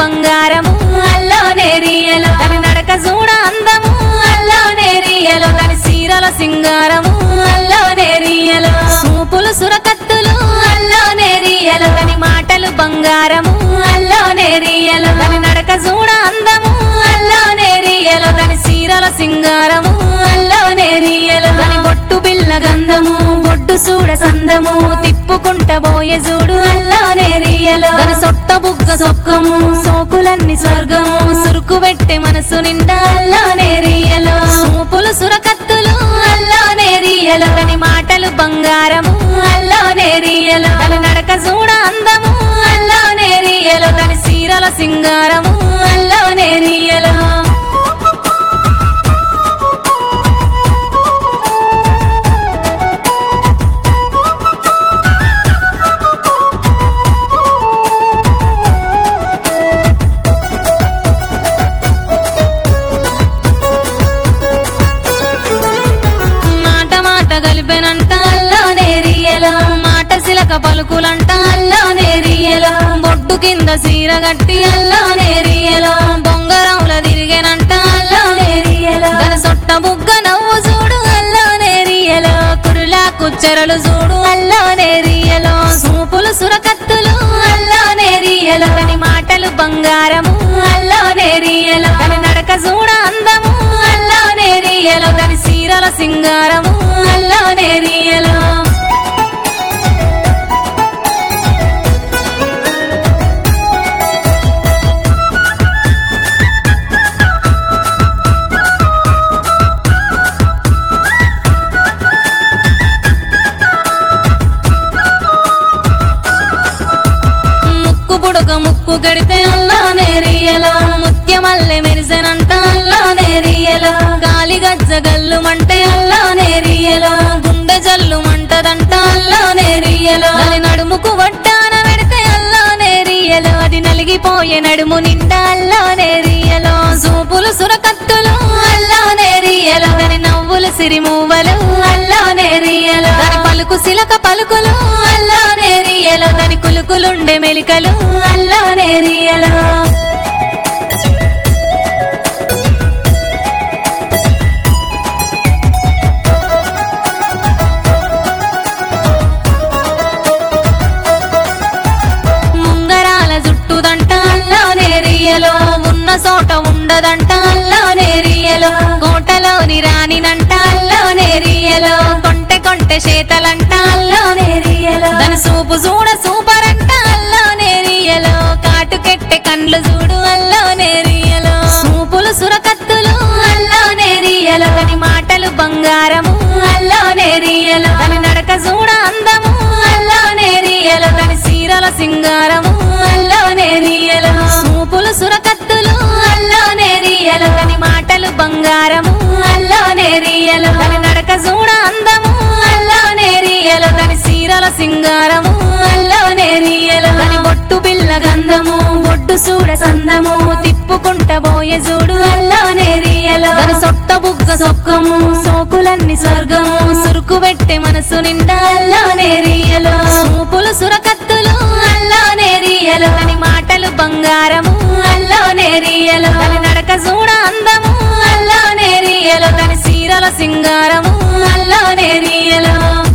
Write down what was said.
బంగారము అల్లోనే రియలో తన నడక చూడ అందము అల్లోనే రియలో తన సీరల సింగారము అల్లోనే రియలో సూపులు సురకత్తులు అల్లోనే రియలో తన మాటలు బంగారము అల్లోనే రియలో తన నడక చూడ అందము అల్లోనే రియలో తన సీరల సింగారము అల్లోనే రియలో తన బొట్టు బిల్ల గంధము బొట్టు చూడ సందము తిప్పుకుంట బోయే చూడు అల్లోనే రియలో తన సొట్ట బుగ్గ సొక్కము సోకులన్నీ స్వర్గము సురుకు పెట్టే మనసు నిండా అల్లోనే రియలో సూపులు సురకత్తులు అల్లోనే రియలో తన మాటలు బంగారము అల్లోనే రియలో తన నడక చూడ అందము అల్లోనే రియలో తన సీరల సింగారము అల్లోనే రియలో కలిపెనంట అల్లోనే రియలో మాట సిలక పలుకులంట అల్లోనే రియలో బొడ్డు కింద సీర గట్టి అల్లోనే రియలో బొంగరంల తిరిగేనంట అల్లోనే రియలో తన సొట్ట బుగ్గ నవ్వు చూడు అల్లోనే రియలో కురులా కుచ్చెరలు చూడు అల్లోనే రియలో సూపులు సురకత్తులు అల్లోనే రియలో తన మాటలు బంగారము అల్లోనే రియలో తన నడక చూడ అందము అల్లోనే రియలో తన సీరల సింగారము అల్లోనే రియలో ముక్కు పుడక ముక్కు గడితే అల్లోనే రియలో ముత్యమల్లె మెరిసెనంట అల్లోనే రియలో గాలి గజ్జ గల్లు మంటే అల్లోనే రియలో గుండె జల్లు మంటదంట అల్లోనే రియలో అది నడుముకు వడ్డాన పెడితే అల్లోనే రియలో అది నలిగిపోయే నడుము నిండా అల్లోనే రియలో సూపులు సురకత్తులు అల్లోనే రియలో దాని నవ్వులు సిరిమూవలు అల్లోనే రియలో దాని పలుకు సిలక పలుకులు అల్లోనే రియలో దాని కులుకులుండే మెలికలు అల్లోనే రియలో ఉన్న చోట ఉండదంట అల్లోనే రియలో కోటలోని రాణినంట అల్లోనే రియలో కొంటె కొంటె చేతలంట అల్లోనే రియలో దాని సూపు చూడ సూపర్ అంట అల్లోనే రియలో కాటుకెట్టె కండ్లు చూడు అల్లోనే రియలో సూపులు సురకత్తులు అల్లోనే రియలో దాని మాటలు బంగారము అల్లోనే రియలో తన నడక చూడ అందము అల్లోనే రియలో దాని సీరల సింగారము అల్లోనే రియలో సూపులు సురకత్తులు అల్లోనే రియలో దాని మాటలు బంగారము అల్లోనే రియలో తన నడక చూడ అందము అల్లోనే రియలో దాని సీరల సింగారము అల్లోనే రియలో దాని బొట్టు బిల్ల గంధము బొట్టు చూడ సందము తిప్పుకుంట బోయే చూడు అల్లోనే రియలో తన సొట్ట బుగ్గ సొక్కము సోకులన్నీ స్వర్గము సురుకు పెట్టే మనసు నిండా అల్లోనే రియలో సూపులు సురకత్తులు అల్లోనే రియలో దాని మాటలు బంగారము అల్లోనే రియలో తన నడక చూడ అందము అల్లోనే రియలో తన సీరల సింగారము అల్లోనే రియలో